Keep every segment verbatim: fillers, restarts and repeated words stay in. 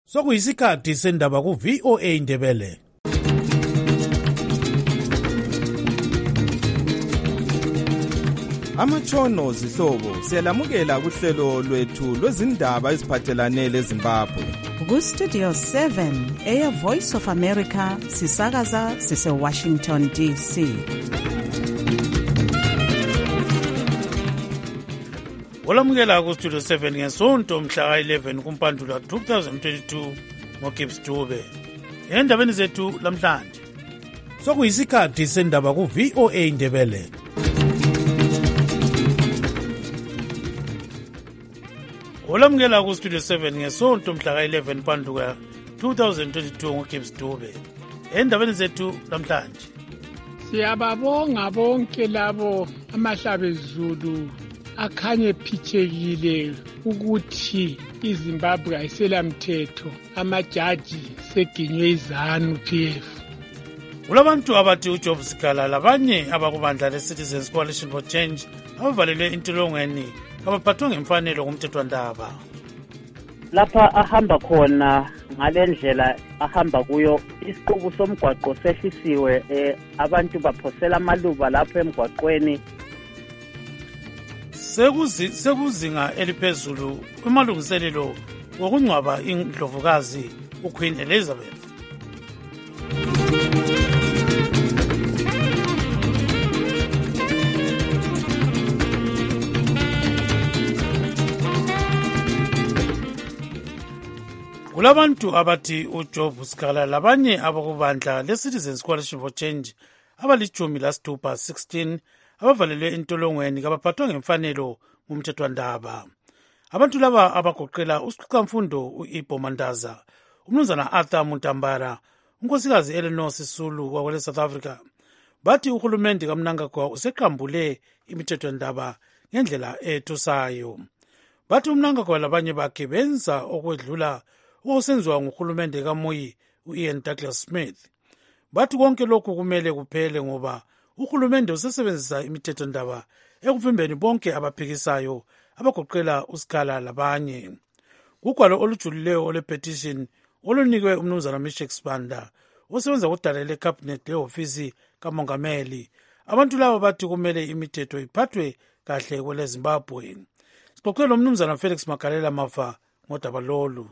Sokuyisikhathi sendaba ku V O A Ndebele. Amatshono zihlobo siyalamukela kuhlelo lwethu lwezindaba eziphathelane leZimbabwe. Ku Studio seven, Air Voice of America, sisakaza sise Washington D C. Olamukela ku Studio seven ngesonto mhla eleven kuMpandula two thousand twenty-two ngoGibbs Dube. Endabeni zethu lamhlanje. Sokuyisikhathi sendaba ku V O A Ndebele. Olamukela ku Studio seven ngesonto mhla eleven Mpandula two thousand twenty-two ngoGibbs Dube. Endabeni zethu lamhlanje. Siyababonga bonke labo amahlabezulu akhanye phithekile ukuthi iZimbabwe ayiselamthetho, amajaji seginywe iZanu P F. Kulabantu abathi uJob Sikala labanye abakubandla leCitizens Coalition for Change abavalelwe intolongweni abaphathwe ngemfanelo kumthethwandaba. Lapha ahamba khona ngalendlela ahamba kuyo isiqubu somgwaqo sehlisiwe, eh, abantu baphosela amaluba lapho emgwaqweni. Sekuzi sekuzinga eliphezulu kumalungiselelo wokungcwaba indlovukazi uQueen Elizabeth. Kulabantu abathi uJob Sikala labanye abakubandla leCitizens Coalition for Change abalichumi lasithupha sixteen abavalelwe intolongweni kabaphathwa ngemfanelo ngumthethwandaba. Abantu laba abagoqela uSiqamfundo uIbo Mandaza, umnumzana Arthur Muntambara, unkosikazi Eleanor Sisulu wakwele South Africa, bathi uhulumende kaMnangagwa useqambule imithethwandaba ngendlela ethusayo. Bathi uMnangagwa labanye bakhe benza okwedlula okusenziwa nguhulumende kaMoyi uIan Douglas Smith. Bathi konke lokhu kumele kuphele ngoba uhulumende usesebenzisa imithethwandaba ekuvimbeni bonke abaphikisayo abagoqela uSikala labanye. Kugwalo olujulileyo ole-petition olunikwe umnumzana Mishek Sibanda osebenza kudala le-cabinet le-ofisi kamongameli. Abantu laba bathi kumele imithetho iphathwe kahle kwele Zimbabwe. Sixoxele umnumzana Felix Magalela Mafa ngodaba lolu.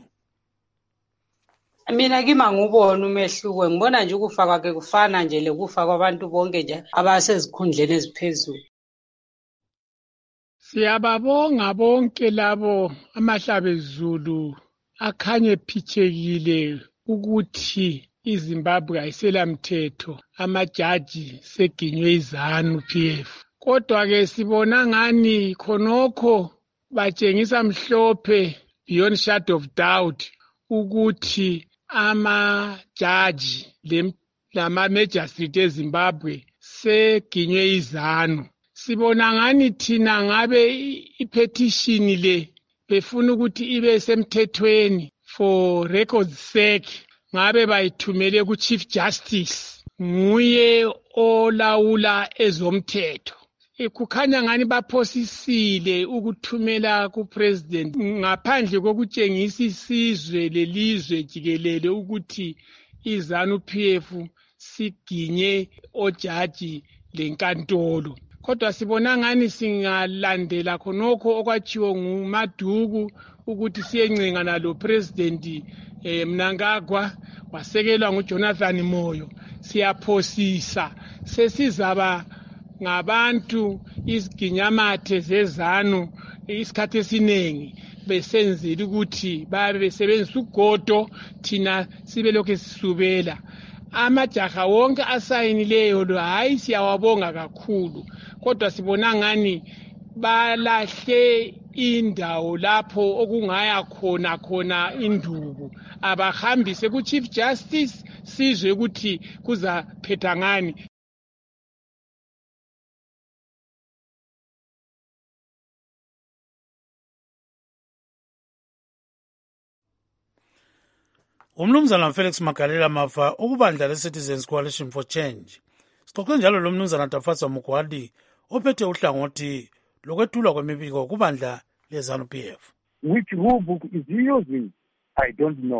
Mina kima ngubona umehluko, ngibona nje ukufa kwakhe kufana nje lekufa kwabantu bonke nje abasezikhundleni eziphezulu. Siyababonga bonke labo amahlabezulu akhanye phithekile ukuthi iZimbabwe ayiselamthetho, amajaji seginywe iZanu P F. Kodwa ke sibona ngani khonokho batshengisa mhlophe beyond shadow of doubt ukuthi amajaji lama-magistrate eZimbabwe seginywe iZanu. Sibona ngani thina ngabe ipetition le befuna ukuthi ibe semthethweni for records sake, ngabe bayithumele ku-Chief Justice, nguye olawula ezomthetho. Kukhanya ngani baphosisile ukuthumela ku-president ngaphandle kokutshengisa isizwe lelizwe jikelele ukuthi iZanu P F siginye ojaji lenkantolo. Kodwa sibona ngani singalandela khonokho okwatshiwo nguMaduku ukuthi siyencenga nalo president eh, Mnangagwa wasekelwa nguJonathan Moyo, siyaphosisa sesizaba ngabantu isiginyamathe zeZanu isikhathi esiningi besenzile ukuthi babe besebenzisa ugodo thina sibe lokho sisubela. Amajaha wonke asayinileyo lo hayi siyawabonga kakhulu, kodwa sibona ngani balahle indawo lapho okungaya khona khona induku, abahambise ku-Chief Justice sizwe ukuthi kuzaphetha ngani. Umnumzana Felix Magalela Mafa ukubandla leCitizens Coalition for Change. Sixoxe njalo lo mnumzana Tafatsa Mugwadi ophethe uhlangothi lokwethulwa kwemibiko kubandla leZanu P F. Which rule book is he using? I don't know.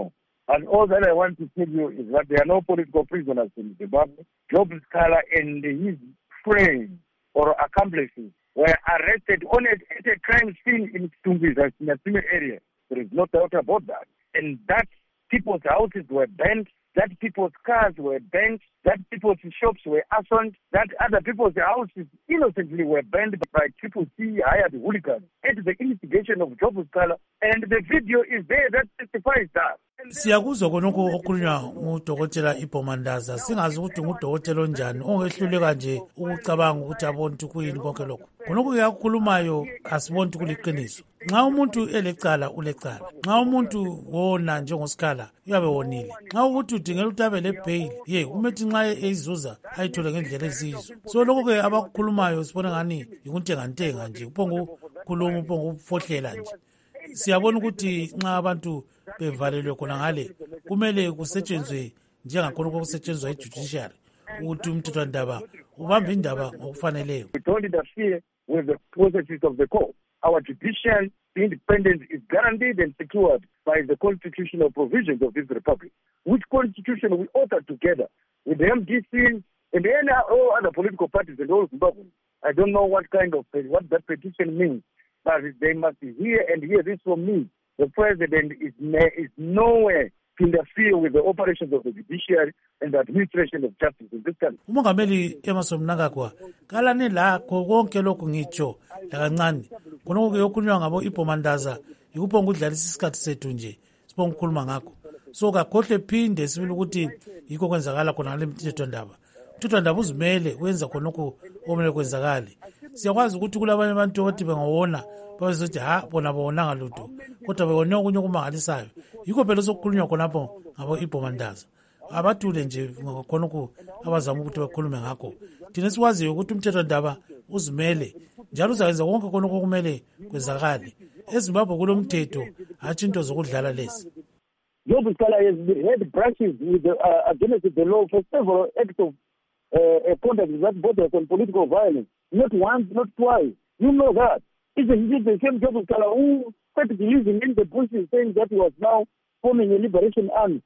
And all that I want to tell you is that there are no political prisoners in Zimbabwe. Job Scala and his friends or accomplices were arrested on a, at a crime scene in Tumbiza, in a similar area. There is no doubt about that. And that people's houses were burnt, that people's cars were burnt, that people's shops were arsonated, that other people's houses innocently were burned by Triple C hired hooligans at the instigation of Job Scala, and the video is there that testifies that. Siyakuzwa konke okukhulunywa ngudokotela Ipomandaza, singazi ukuthi ngudokotela onjani ongehluleka nje ukucabanga ukuthi abone ukuthi kuyini konke lokho. Konke yakhulumayo asiboni ukuthi kuliqiniso. Nxa umuntu elecala ulecala. Nxa umuntu wona njengoScala uyabe wonile. Nxa ukuthi udingela ukuthi abe lebail, ye umethi nxa ezizuza ayithole ngendlela ezizo. So lokho ke abakukhulumayo sibona ngani yikuntenga ntenga nje, uphongo khuluma uphongo ufohlela nje. Siyabona ukuthi nxa abantu bevalelwe khona ngale kumele kusetshenzwe njengakhona okusetshenzwa ejudiciary ukuthi umthethwandaba ubambe indaba ngokufaneleyo. We don't interfere with the processes of the court. Our judicial independence is guaranteed and secured by the constitutional provisions of this republic, which constitution we authored together with the M D C and any all other political parties and all Zimbabweans. I don't know what kind of what that petition means, but they must hear and hear this from me. The president is is nowhere to interfere with the operations of the judiciary and the administration of justice in this country. Umongameli Emmerson Mnangagwa kalane la konke lokhu ngitsho lakancane konke yokunywa ngabo Ipomandaza yikuphonga udlalisa isikhathi sethu nje sibonga ukukhuluma ngakho. So kakhohle phinde sibili ukuthi yikho kwenzakala khona ngale mthethwandaba. Umthethwandaba uzimele wenza khona lokho okumele kwenzakale. Siyakwazi ukuthi kulabanye abantu othi bengawona bazothi ha bona bonanga lutho kodwa bebona okunye okumangalisayo. Yikho phela sokukhulunywa khonapho ngabo Ipomandaza. Abathule nje khona lokho abazama ukuthi bakhulume ngakho. Thina sikwaziyo ukuthi umthethwandaba uzimele njalo uzayenza konke khona okumele kwenzakale. eZimbabwe kulomthetho hathi into zokudlala lezi. Job Scala has had brushes with the, uh, against the law for several acts of uh, conduct that borders on political violence. Not once, not twice. You know that. Isn't it the same Job Scala who started believing in the bushes saying that he was now forming a liberation army?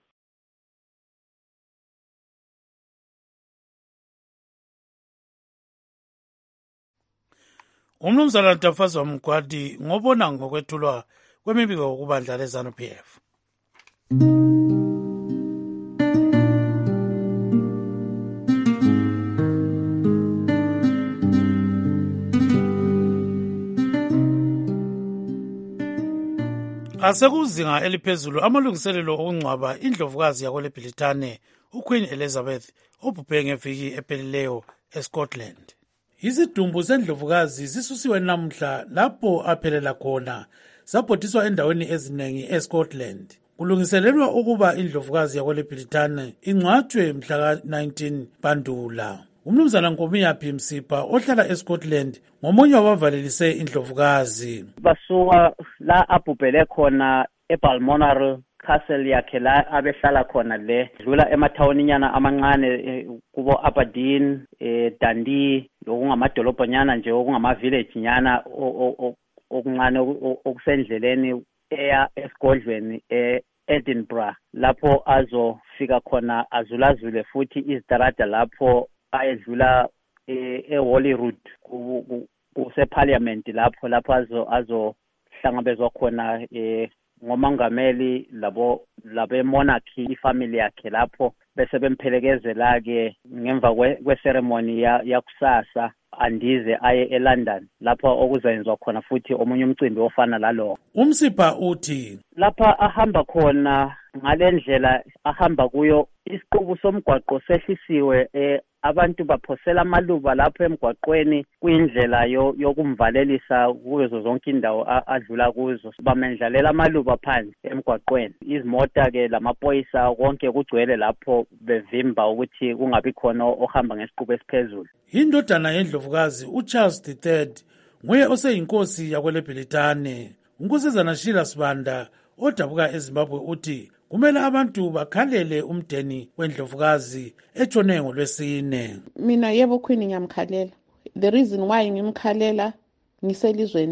Umnumzana Ntafazwa Mgwadi ngobona ngokwethulwa kwemibiko kubandla leZANU P F. Asekuzinga eliphezulu amalungiselelo okungcwaba indlovukazi yakweleBrithani uQueen Elizabeth obhubhe ngeviki ephelileyo eScotland. Izidumbu sendlovukazi zisusiwe namhla lapho aphelela khona sabhodiswa endaweni eziningi eScotland. Kulungiselelwa ukuba indlovukazi yakweleBrithani ingcwatshwe mhla ka nineteen Bandula. Umnumzana Nkomiyapi Msipha ohlala eScotland ngomunye wabavalelise indlovukazi. Basuka la abhubhele khona eBalmoral Castle yakhe la abehlala khona le dlula emathawuninyana amancane kubo Aberdeen, eh Dundee lokungamadolobhanyana nje okungama village nyana okuncane okusendleleni eya esigodlweni eEdinburgh lapho azofika khona azulazule futhi izitarada lapho ayedlula eHolyrood kuseParliament lapho lapho azo azohlangabezwa khona eh ngomangameli labo labe monarchy ifamily yakhe lapho bese bempelekezela ke ngemva kweceremony yakusasa andize aye eLondon lapho okuzayenzwa khona futhi omunye umcimbi ofana lalo. Umsipha uthi lapha ahamba khona ngalendlela ahamba kuyo isiqubu somgwaqo sehlisiwe eh abantu baphosela amaluba lapho emgwaqweni kuyindlela yokumvalelisa kuzo zonke indawo adlula kuzo bamendlalela amaluba phansi emgwaqweni izimota ke lamapoyisa konke kugcwele lapho bevimba ukuthi kungabi khona ohamba ngesiqubu esiphezulu. Indodana yendlovukazi uCharles the third nguye oseyinkosi yakweleBrithani. Unkosazana Sheila Sibanda odabuka eZimbabwe uthi kumele abantu bakhalele umdeni wendlovukazi etshone ngolwesine. Mina yebo Queen ngiyamkhalela. The reason why ngimkhalela ngiselizweni labo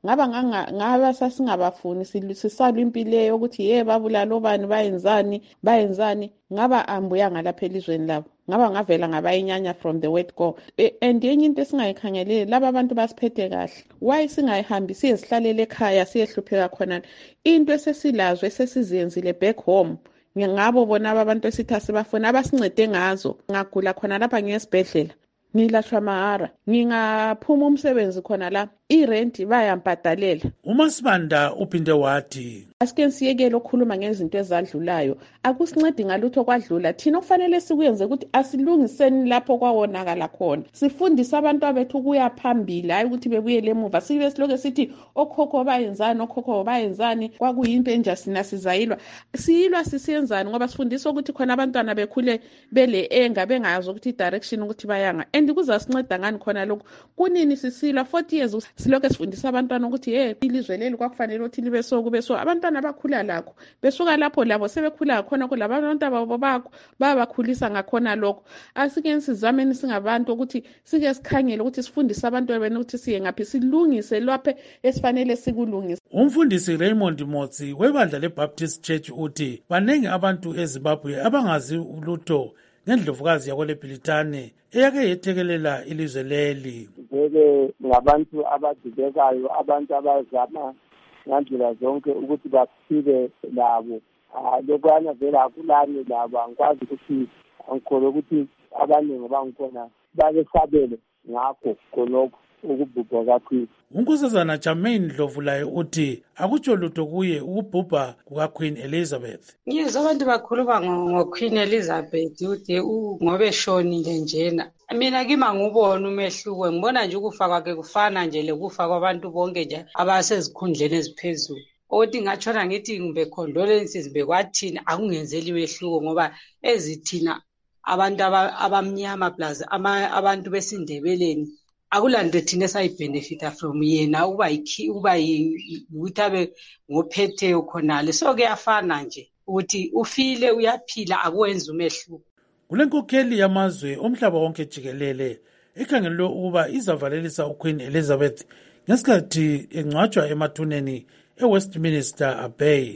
ngaba ngaba sasingabafuni sisalwa impileyo ukuthi ye babulala obani bayenzani bayenzani ngaba ambuya ngalapha elizweni labo ngaba ngavela ngabayinyanya from the word go. And yenye into esingayikhangeleli laba abantu basiphethe kahle, why singayihambi siyezihlalele ekhaya siyehlupheka khona into esesilazo esesizenzile back home ngabo bona abantu esithi asibafuna abasincede ngazo. Ngagula khona lapha ngesibhedlela ngilashwa mahara, ngingaphuma umsebenzi khona la irent bayampadalela. uMasibanda uphinde wathi asike siyekele ukukhuluma ngezinto ezadlulayo, akusincedi ngalutho kwadlula. Thina kufanele sikuyenze ukuthi asilungiseni lapho kwawonakala khona, sifundise abantu abethu ukuya phambili, hayi ukuthi bebuyele emuva sibe siloke sithi okhokho bayenzani okhokho bayenzani kwakuyinto enja sina sizayilwa siyilwa sisiyenzani ngoba sifundisa ukuthi khona abantwana bekhule bele enga bengazi ukuthi direction ukuthi bayanga. And kuzasinceda ngani khona lokho kunini sisilwa forty years siloke sifundisa abantwana ukuthi hey ilizwe leli kwakufanele ukuthi libe so kube so. Abantwana abakhula lakho besuka lapho labo sebekhula khona kulabantu ababo bakho babakhulisa ngakhona lokho. Asike sizameni singabantu ukuthi sike sikhangele ukuthi sifundise abantu bena ukuthi siye ngaphi silungise lapho esifanele sikulungise. Umfundisi Raymond Motsi webandla leBaptist Church uthi banengi abantu eZimbabwe abangazi ulutho ngendlovukazi yakoLebhilitane eyake yethekelela ilizwe leli. Vele ngabantu abadibekayo, abantu abazama ngandlela zonke ukuthi baphile labo. Lokwana vele akulani labo, angikwazi ukuthi angikholwa ukuthi abaningi bangikhona bakesabele ngakho khonokho ukubhubha kaKhwini. uNkosazana Jermaine Dlovulayo uthi akutsho lutho kuye ukubhubha kukaQueen Elizabeth. Yes, abantu bakhuluma ngoQueen Elizabeth uthi ngobe shonile njena. Mina kima ngubona umehluko, ngibona nje ukufa kwakhe kufana nje lekufa kwabantu bonke nje abasezikhundleni eziphezulu. Othi ngatshona ngithi ngimbe condolences bekwathina akungenzeli mehluko ngoba ezithina abantu abamnyama plus abantu besindebeleni akulanto thina sayibenefita from yena uba yikhi uba ukuthi abe ngophetheyo khonale. So kuyafana nje ukuthi ufile uyaphila akwenza umehluko. Kulenkokheli yamazwe omhlaba wonke jikelele ekhangelwe ukuba izavalelisa uQueen Elizabeth ngesikhathi engcwatshwa emathuneni eWestminster Abbey.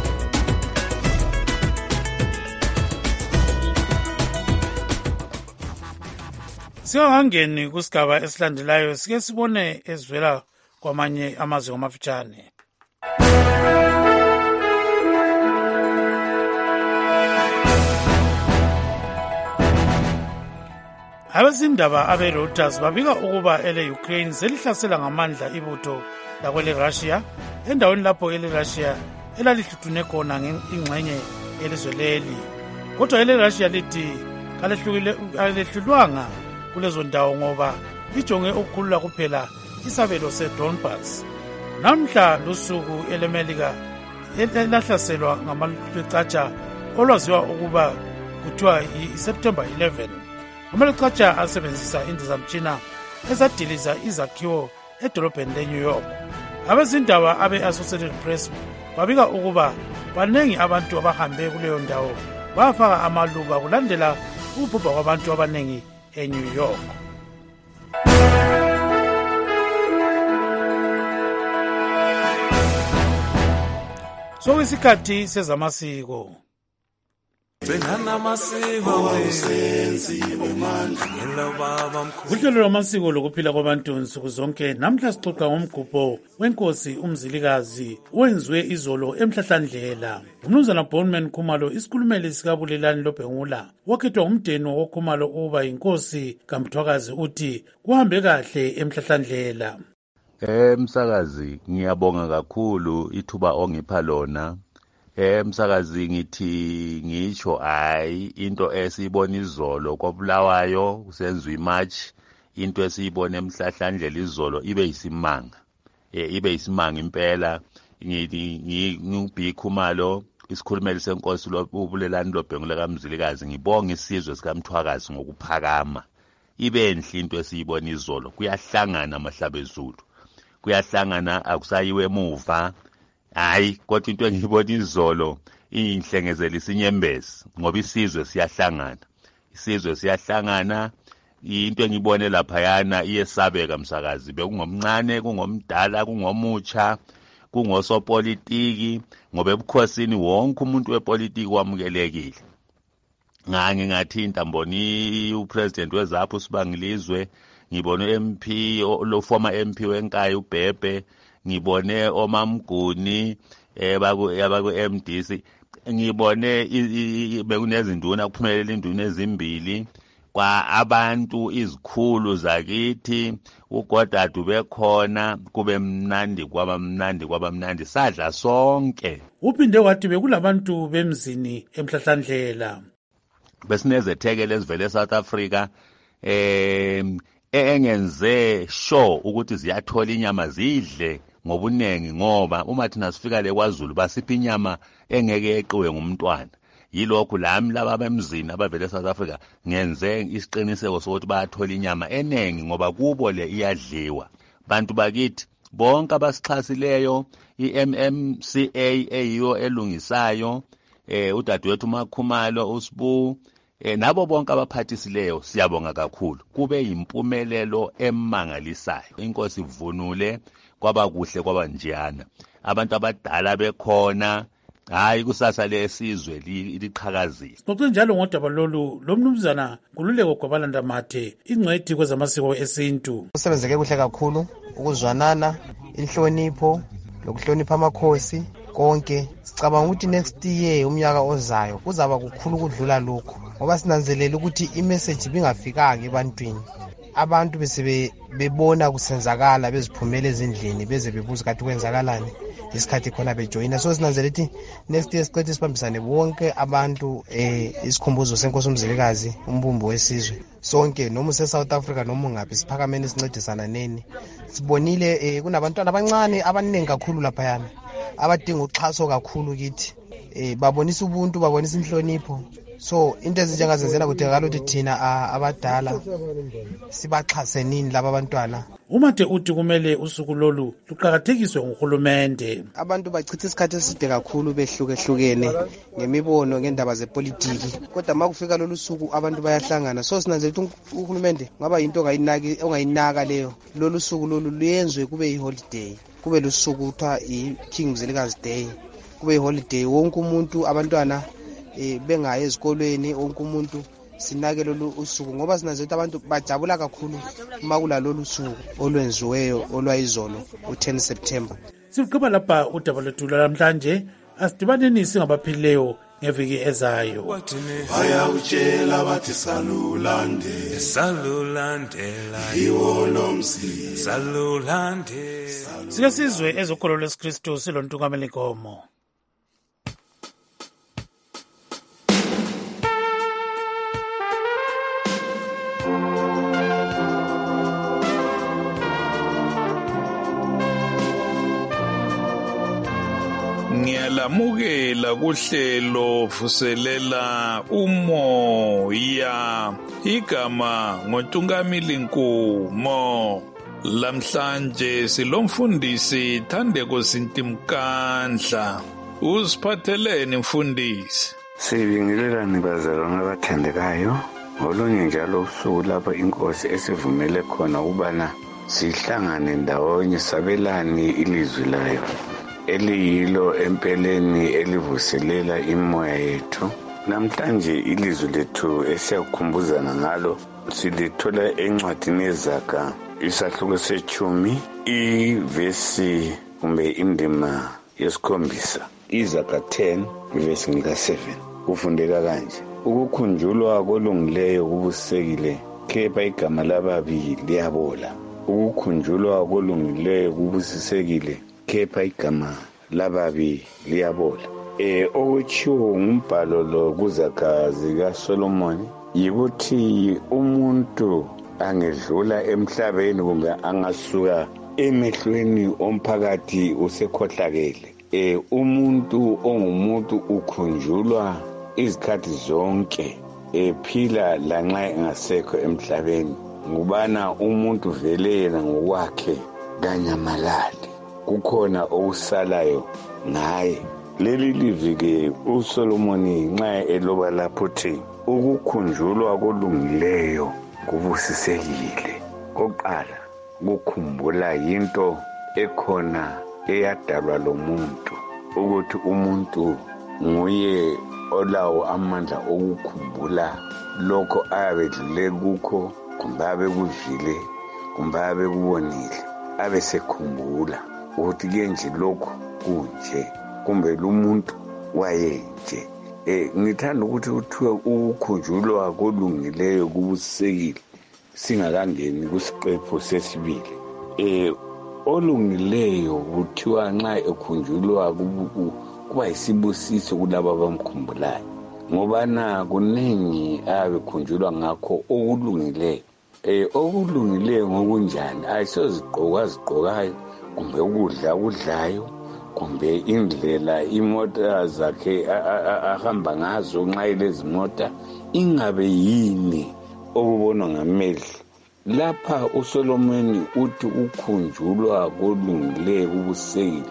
Singangeni kusigaba esilandelayo sike sibone ezivela kwamanye amazwe amafitshane. Abezindaba abe-Reuters babika ukuba ele-Ukraine selihlasela ngamandla ibutho lakwele Russia endaweni lapho ele-Russia elalihluthune khona ingxenye yelizwe leli. Kodwa ele-Russia lithi kalehlulwanga kulezo ndawo ngoba lijonge ukukhulula kuphela isabelo seDonbas. Namhla lusuku elemelika elahlaselwa ngamacatsha olwaziwa ukuba kuthiwa yiSeptember eleventh. Amacatsha asebenzisa indizamtshina ezadiliza izakhiwo edolobheni leNew York. Abezindaba abe-Associated Press babika ukuba banengi abantu abahambe kuleyo ndawo bafaka amaluba kulandela ukubhubha kwabantu abanengi eNew York. So isikhathi sezamasiko. Uhlelo lwamasiko lokuphila kwabantu nsuku zonke namhla sixoxa ngomgubho wenkosi umzilikazi owenziwe izolo emhlahlandlela. Umnumzana Bonman Khumalo isikhulumeli sikabulelani Lobhengula wakhethwa umdeni woKhumalo ukuba inkosi kaMthwakazi uthi kuhambe kahle emhlahlandlela. Eh msakazi ngiyabonga kakhulu ithuba ongipha lona. Eh msakazi ngithi ngisho hayi into esiyibona izolo kwabulawayo kusenzwe imatch, into esiyibona emhlahlandlela izolo ibe isimanga. Eh ibe isimanga impela. Ngithi ngubhi Khumalo isikhulumeli senkosi lobulelani Lobhengula kaMzilikazi ngibonga isizwe sikaMthwakazi ngokuphakama. Ibe enhle into esiyibona izolo, kuyahlangana amahlabezulu. Kuyahlangana akusayiwe emuva. Hayi kodwa into engiyibona izolo inhlengezela isinyembezi ngoba isizwe siyahlangana. Isizwe siyahlangana into engibone laphayana iyesabeka msakazi, bekungomncane kungomdala kungomutsha kungosopolitiki, ngoba ebukhosini wonke umuntu wepolitiki wamukelekile. Ngake ngathinta mboni upresident wezapho uSibangilizwe, ngibone u-M P lo former M P weNkayi uBhebhe, ngibone oMamguni ebaku yabaku M D C, ngibone bekunezinduna kuphumelela induna ezimbili kwa abantu izikhulu zakithi, ugodadu bekhona, kube mnandi kwaba mnandi kwaba mnandi sadla sonke. Uphinde wathi bekulabantu bemzini eMhlahlandlela besinezethekele ezivele eSouth Africa eh engenze sure ukuthi ziyathola inyama zidle ngobunengi, ngoba uma thina sifika le kwaZulu basipha inyama engeke yeqiwe ngumntwana. Yilokhu lami laba bemzini abavele eSouth Africa ngenze isiqiniseko sokuthi bayathola inyama enengi, ngoba kubo le iyadliwa. Bantu bakithi bonke abasixhasileyo, i-M M C A eyiyo elungisayo, eh udadewethu uMakhumalo uSibu, eh nabo bonke abaphathisileyo siyabonga kakhulu. Kube impumelelo emangalisayo. Inkosi ivunule, kwaba kuhle kwaba njiyana. Abantu abadala bekhona, hayi kusasa lesizwe liqhakazile. Sixoxe njalo ngodaba lolu lomnumzana Nkululeko Gwabalanda Mathe, ingcwethi kwezamasiko esintu. Usebenzeke kuhle kakhulu, ukuzwanana, inhlonipho, lokuhlonipha amakhosi konke. Sicabanga ukuthi next year umnyaka ozayo kuzaba kukhulu kudlula lokho, ngoba sinanzelela ukuthi imessage bingafikanga ebantwini. Abantu bese bebona kusenzakala, beziphumela ezindlini, beze bebuza kathi kwenzakalani isikhathi khona bejoyina. So sinanzelela ukuthi next year siqethe sibambisane bonke abantu eh isikhumbuzo senkosi uMzilikazi, umbumbo wesizwe sonke, noma use South Africa noma ngaphi, siphakameni sincedisana neni. Sibonile eh kunabantwana abancane abaningi kakhulu lapha yana abadinga uxhaso kakhulu kithi, eh babonisa ubuntu, babonisa inhlonipho. So into ezinjengazenzela kudingakala ukuthi thina abadala sibaxhase nini laba abantwana. Umathe uthi kumele usuku lolu luqhakathekiswe nguhulumende. Abantu bachitha isikhathi eside kakhulu behlukehlukene ngemibono ngendaba zepolitiki, kodwa makufika lolu suku abantu bayahlangana. So sinanzelela ukuthi uhulumende ngaba into ongayinaki ongayinaka leyo. Lolu suku lolu luyenzwe kube iholiday, kube lusuku kuthiwa iKing Mzilikazi Day, kube iholiday. Wonke umuntu, abantwana eh bengaye ezikolweni, wonke umuntu sinake lolu usuku, ngoba sinanze ukuthi abantu bajabula kakhulu makula lolu suku olwenziweyo olwayizolo u-ten September. Siqhubeka lapha udaba lwethu namhlanje, asidibaneni singabaphilileyo ngeviki ezayo. Bayawutshela bathi salulande salulandela iwo nomsi salulande. Sike sizwe ezokholo lwesikristu silontungameli Nkomo. Ngiyalamukela kuhlelo vuselela umoya, igama ngoNtungamili Nkomo. Lamhlanje silomfundisi Thandeko Sintimkandla. Usiphatheleni mfundisi? Sibingelelani bazalwane abathandekayo, ngolunye njalo usuku lapho inkosi esivumele khona ubana sihlangane ndawonye sabelani ilizwi layo, eliyilo empeleni elivuselela imoya yethu. Namhlanje ilizwi lethu esiyakukhumbuzana ngalo silithola encwadini yeZaga isahluko sechumi ivesi kumbe indima yesikhombisa. iZaga ten ivesi ngika seven kufundeka kanje: ukukhunjulwa kolungileyo kubusekile, kepha igama lababi liyabola. Ukukhunjulwa kolungileyo kubusisekile, kepha igama lababi liyabola. Eh okutshiwo ngumbhalo lo kuZaga zikaSolomoni yikuthi umuntu angedlula emhlabeni kumbe angasuka emehlweni omphakathi usekhohlakele. Eh umuntu ongumuntu ukhunjulwa izikhathi zonke, ephila lanxa engasekho emhlabeni, ngubana umuntu vele yena ngokwakhe kanyamalali, kukhona okusalayo ngaye. Leli livike uSolomoni nxa eloba lapho uthi ukukhunjulwa kolungileyo kubusisekile. Kokuqala kukhumbula into ekhona eyadalwa lo muntu, ukuthi umuntu nguye olawo amandla okukhumbula lokho ayabedlule kukho, kumbe abekuzwile, kumbe abekubonile, abesekhumbula ukuthi kenje lokhu kunje, kumbe lo muntu wayenje. Eh ngithanda ukuthi uthiwe ukukhunjulwa kolungileyo kubusekile singakangeni kusiqepho sesibili. Eh olungileyo kuthiwa nxa ekhunjulwa kuba isibusiso kulabo abamkhumbulayo, ngoba na kuningi abekhunjulwa ngakho okulungileyo. Eh okulungileyo ngokunjani? Ayisozigqoka azigqokayo, kumbe ukudla ukudlayo, kumbe indlela imota zakhe ahamba ngazo nxa ilezimota, ingabe yini okubonwa ngamehlo. Lapha uSolomon uthi ukhunjulwa kolungileyo kubusekile.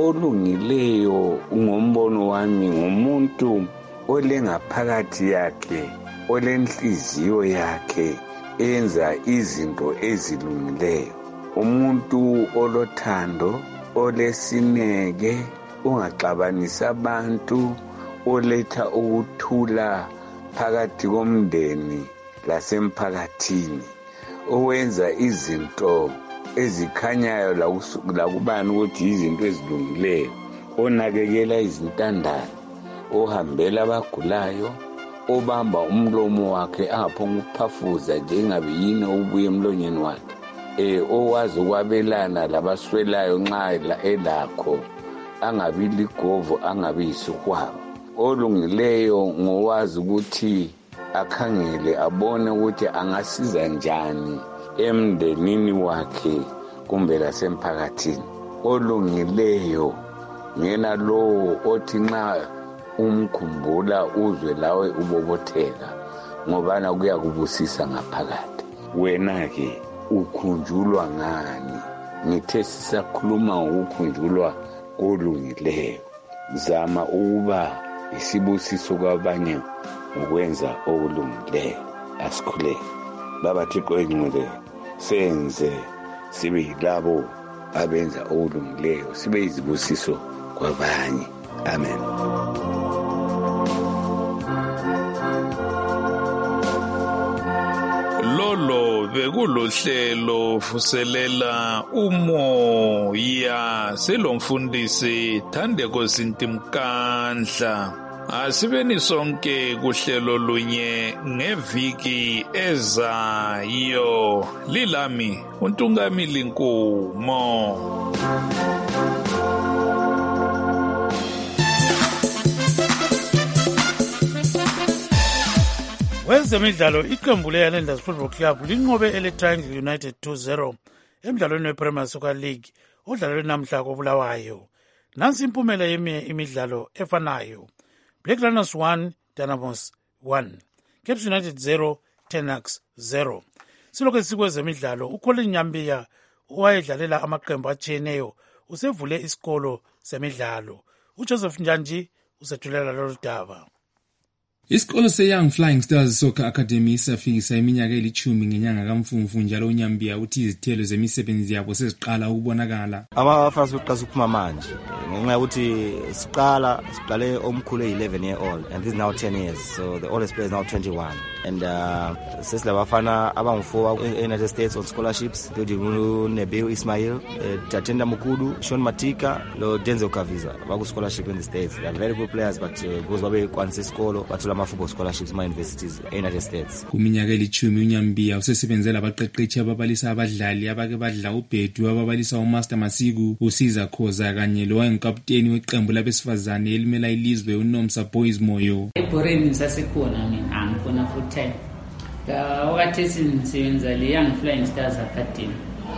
Olungileyo ngombono wami ngumuntu olengaphakathi yakhe, olenhliziyo yakhe enza izinto ezilungileyo, umuntu olothando, olesineke, ungaxabanisa abantu, oletha ukuthula phakathi komndeni lasemphakathini, owenza izinto ezikhanyayo lakubani ukuthi izinto ezilungileyo, onakekela izintandane, ohambela abagulayo, obamba umlomo wakhe angaphonga ukuphafuza njengabe yini obuye emlonyeni wakhe, eh owazi ukwabelana labaswelayo nxa elakho, angabi ligovo, angabi yisikwabo. Olungileyo ngowazi ukuthi akhangele abone ukuthi angasiza njani emndenini wakhe kumbe lasemphakathini. Olungileyo ngena lo othi nxa umkhumbula uzwe lawe ubobotheka, ngoba na kuyakubusisa ngaphakathi. Wena ke ukhunjulwa ngani? Ngithe sisakhuluma ngokukhunjulwa kolungileyo, zama ukuba isibusiso kwabanye ukwenza okulungileyo. Asikhule baba Thixo engcwele, senze sibe yilabo abenza okulungileyo, sibe izibusiso kwabanye. Amen. Lolo bekulohlelo vuselela umoya selomfundisi Thandeko Sintimkandla. Asibeni sonke kuhlelo lunye ngeviki ezayo. Lilami uNtungamili Nkumo. Wezemidlalo iqembu leHighlanders Football Club linqobe ele-Triangle United two zero emdlalweni we-Premier Soccer League odlalwe namhla koBulawayo. Nansi impumela yeminye imidlalo efanayo. Black Lions one, Dynamos one. Cape United zero, Tenax zero. Silokhu sikwezemidlalo, uColin Nyambiya owayedlalela amaqembu atshiyeneyo usevule isikolo semidlalo. uJoseph Njanji usethulela lolu daba. Isikolo se-Young Flying Stars Soccer Academy safikisa iminyaka elithumi ngenyanga kaMfumfu, njalo uNyambiya uthi izithelo zemisebenzi yabo seziqala ukubonakala. Abafana siqala ukuphuma manje ngenxa yokuthi siqala siqale omkhulu e-eleven year old and this is now ten years, so the oldest player is now twenty-one, and uh, sesilabafana abangu-four e-United States on scholarships, including Nebil Ismail, uh, Tatenda Mukudu, Sean Matika, lo Denzel Kaviza baku-scholarship in the States. They are very good players, but because uh, babe kwanise isikolo bathula football scholarships ma universities e-United States. Kuminyaka elithumi uNyambiya usesebenzela abaqeqeshi ababalisa abadlali abake badla uBhedu, ababalisa uMaster Masiku, uSiza Khoza kanye lo wayengikapteni weqembu labesifazane elimela ilizwe uNomsa Boys Moyo. eBoreni sasekhona mina angikhona full time. Wakati sisebenza le Young Flying Stars Academy,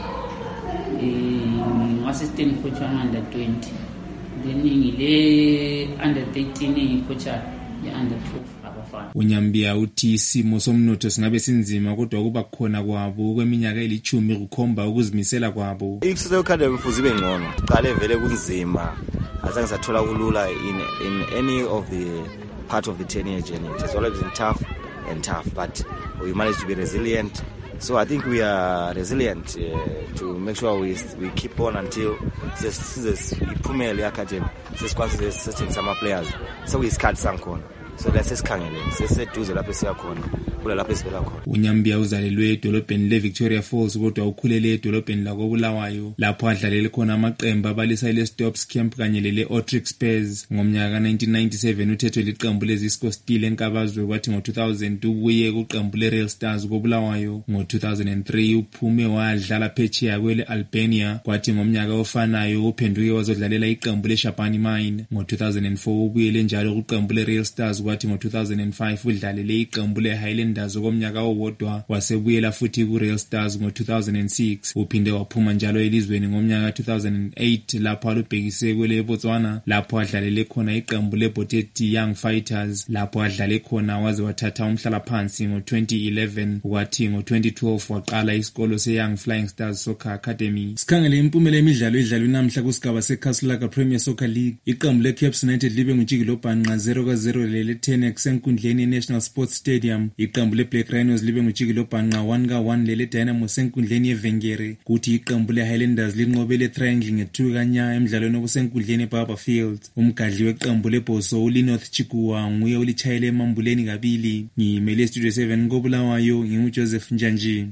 eh assistant coach under twenty, then ngile under thirteen coach ya under twelve. uNyambiya uthi isimo somnotho singabe sinzima, kodwa kuba khona kwabo kweminyaka elithumi kukhomba ukuzimisela kwabo. Ikusasa academy futhi ibe ngcono, qale vele kunzima, azange sathola kulula in in any of the part of the ten year journey. It has always been tough, and tough, but we managed to be resilient. So I think we are resilient uh, to make sure we we keep on until this Premier League Academy sesikwazi setting some players. So we scat sankhona. So let's sikhangele seseduze lapho siya khona kula lapho sivela khona. uNyambia uzalelwe edolobheni leVictoria Falls kodwa ukhulele edolobheni lakoBulawayo lapho adlalele khona amaqembu abalisa leStops Camp kanye lele Otrix Spurs. Ngomnyaka ka nineteen ninety-seven uthethwe liqembu leZisco Steel enkabazwe kwathi ngo two thousand ubuye kuqembu leReal Stars koBulawayo. Ngo two thousand three uphume wadlala phetsheya kwele Albania kwathi ngomnyaka ofanayo uphenduke wazodlalela iqembu leShabani Mine. Ngo two thousand four ubuyele njalo kuqembu leReal Stars kwathi ngo two thousand five udlalele iqembu leHighlanders okomnyaka owodwa wasebuyela futhi kuReal Stars ngo two thousand six. Uphinde waphuma njalo elizweni ngomnyaka two thousand eight lapho alubhekise kwele Botswana lapho adlalele khona iqembu leBoteti Young Fighters lapho adlale khona waze wathatha umhlala phansi ngo twenty eleven kwathi ngo twenty twelve waqala isikolo seYoung Flying Stars Soccer Academy. Sikhangele impumela emidlalo edlalwe namhla kusigaba seKaslaka Premier Soccer League. Iqembu leCaps United libe ngujikilo bhanqa zero ka zero lele Tenex enkundleni yeNational Sports Stadium. Iqembu leBlack Rhinos libe ngujikilo bhanqa one ka one lele Dynamo enkundleni yeVengere. Kuthi iqembu leHighlanders linqobele Triangle nge two kanya emidlalweni obusenkundleni eBarber Field. Umgadli weqembu leBoso uLinoth Chikuwa nguye ulichayele emambuleni kabili. Ngimele Studio seven koBulawayo nginguJoseph Njanji.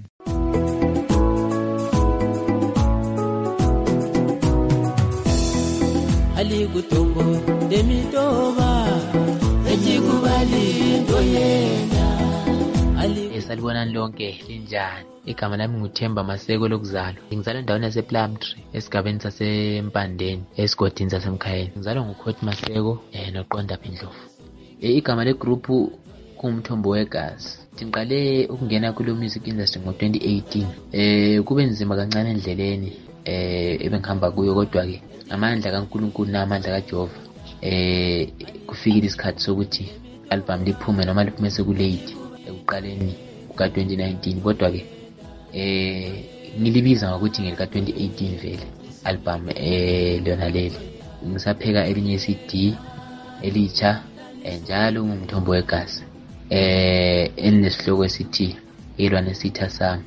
Ali kutombo demitoba ejikubali ndoyena ali esalibonani lonke linjani. Igama lami nguThemba Maseko lokuzalwa. Ngizalwa endaweni yasePlumtree esigabeni saseMpandeni esigodini saseMkhayeni. Ngizalwa nguKhothi Maseko eh noQonda Phindlovu. Igama legroup kumthombo wegazi. Ngiqale ukungena kulo music industry ngo twenty eighteen. Eh kube nzima kancane endleleni eh ebengihamba kuyo kodwa ke amandla kaNkulunkulu namandla kaJehova eh kufikile isikhathi sokuthi album liphume noma liphume sekulate ekuqaleni kuka twenty nineteen kodwa ke eh ngilibiza ngokuthi ngelika twenty eighteen vele album eh lona leli ngisapheka elinye C D elitsha njalo ngumthombo wegazi eh enesihloko esithi ilwa nesitha sami.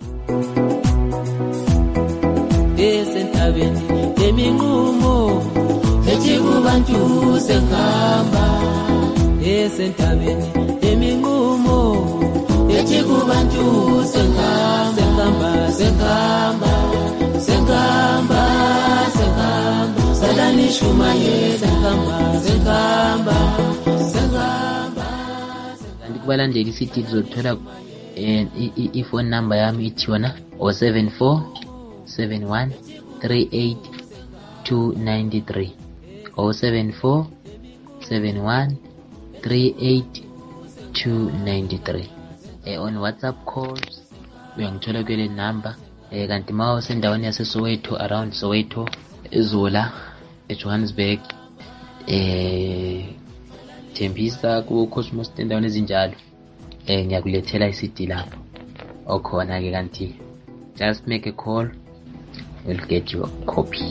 Esentabeni eminqumo ejikubantu sekhamba. Esentabeni eminqumo ejikubantu sekhamba. Sekhamba sekhamba sekhamba sekhamba salani shumaye sekhamba sekhamba sekhamba. Ndikubalandeli isithi uzothola eh iphone number yami ithi yona zero seven four seven one three eight two nine three zero seven four seven one three eight two nine three. eh on WhatsApp calls uyangithola kwele number. eh kanti mawa sendaweni yase Soweto around Soweto eZola eJohannesburg eh Thembisa ku Cosmos endaweni ezinjalo eh ngiyakulethela i C D lapho okhona ke kanti just make a call, we'll get you a copy.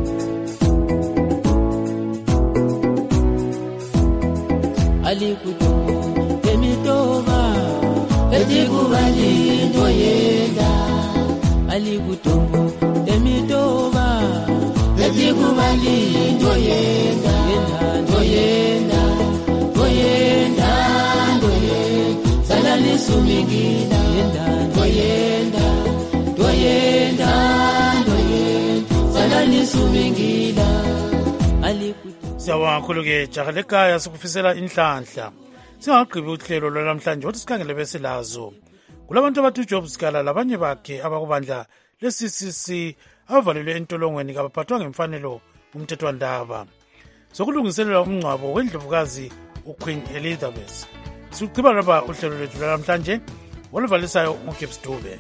Ali kutombo emitoba ejikubali ndoyenda. Ali kutombo emitoba ejikubali ndoyenda. Yenda ndoyenda ndoyenda ndoyenda salani sumingina. Yenda ndoyenda ndoyenda ndoyenda salani sumingina. Ali Siyawakhuluke jakaleka yasikufisela inhlanhla. Singaqhibi uhlelo lwanamhlanje wathi sikhangele besilazo. Kulabantu abathi uJob Sikala labanye bakhe abakubandla le-C C C abavalelwe entolongweni kabaphathwa ngemfanelo umthethwandaba. Sokulungiselela umngcwabo wendlovukazi uQueen Elizabeth. Sikuqhiba lapha uhlelo lwethu lwanamhlanje oluvalisayo uGibbs Dube.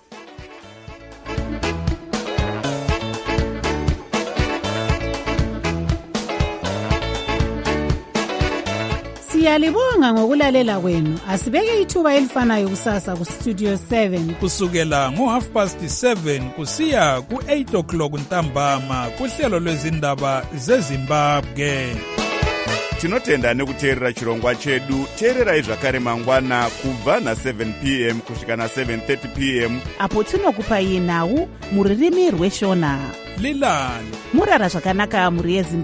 Siyalibonga ngokulalela kwenu. Asibeke ithuba elifanayo kusasa ku Studio seven kusukela ngo half past seven kusiya ku eight o'clock ntambama kuhlelo lwezindaba zeZimbabwe. tinotenda nekuteerera chirongwa chedu. Teererai zvakare mangwana kubva na seven p m kusvika na seven thirty p m apo tinokupai nhau mururimi rweshona. Lilani murara zvakanaka muri yeZimbabwe.